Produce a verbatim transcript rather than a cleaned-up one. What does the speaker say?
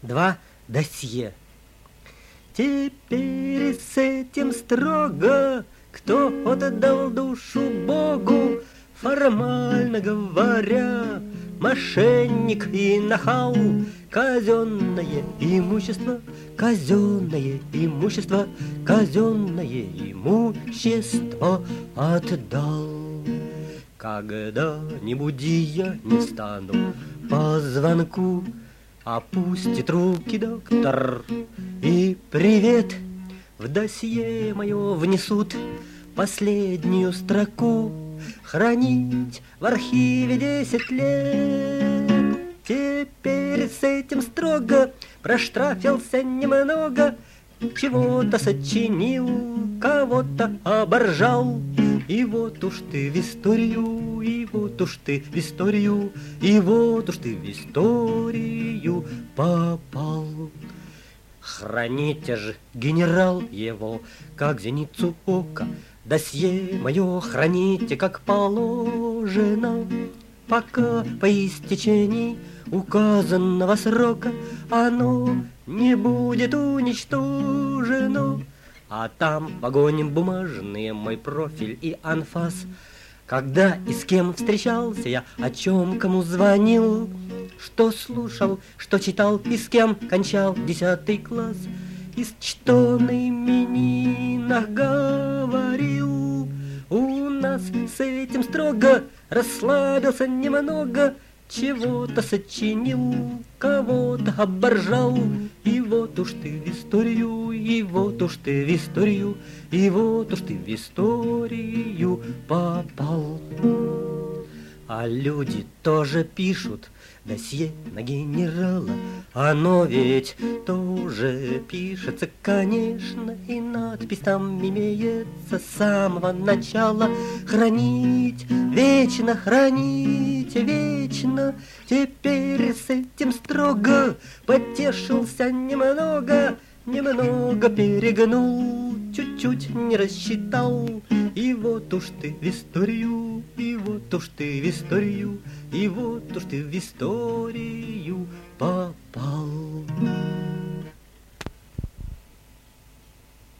два досье. Теперь с этим строго, кто отдал душу Богу, формально говоря, мошенник и нахал. Казенное имущество, казенное имущество, казенное имущество отдал. Когда-нибудь я не стану по звонку, опустит руки доктор, и привет в досье мое внесут последнюю строку. Хранить в архиве десять лет. Теперь с этим строго проштрафился немного, чего-то сочинил, кого-то оборжал. И вот уж ты в историю, и вот уж ты в историю, и вот уж ты в историю попал. Храните же, генерал, его, как зеницу ока, досье мое храните, как положено, пока по истечении указанного срока оно не будет уничтожено. А там погоним бумажные, мой профиль и анфас. Когда и с кем встречался я, о чем кому звонил, что слушал, что читал и с кем кончал десятый класс, и что на именинах говорил. У нас с этим строго расслабился немного, чего-то сочинил, кого-то оборжал. И вот уж ты в историю, и вот уж ты в историю, и вот уж ты в историю попал. А люди тоже пишут досье на генерала, оно ведь тоже пишется, конечно, и надпись там имеется с самого начала. Хранить, вечно хранить, вечно. Теперь с этим строго потешился немного, немного перегнул, чуть-чуть не рассчитал. И вот уж ты в историю, и вот уж ты в историю, и вот уж ты в историю попал.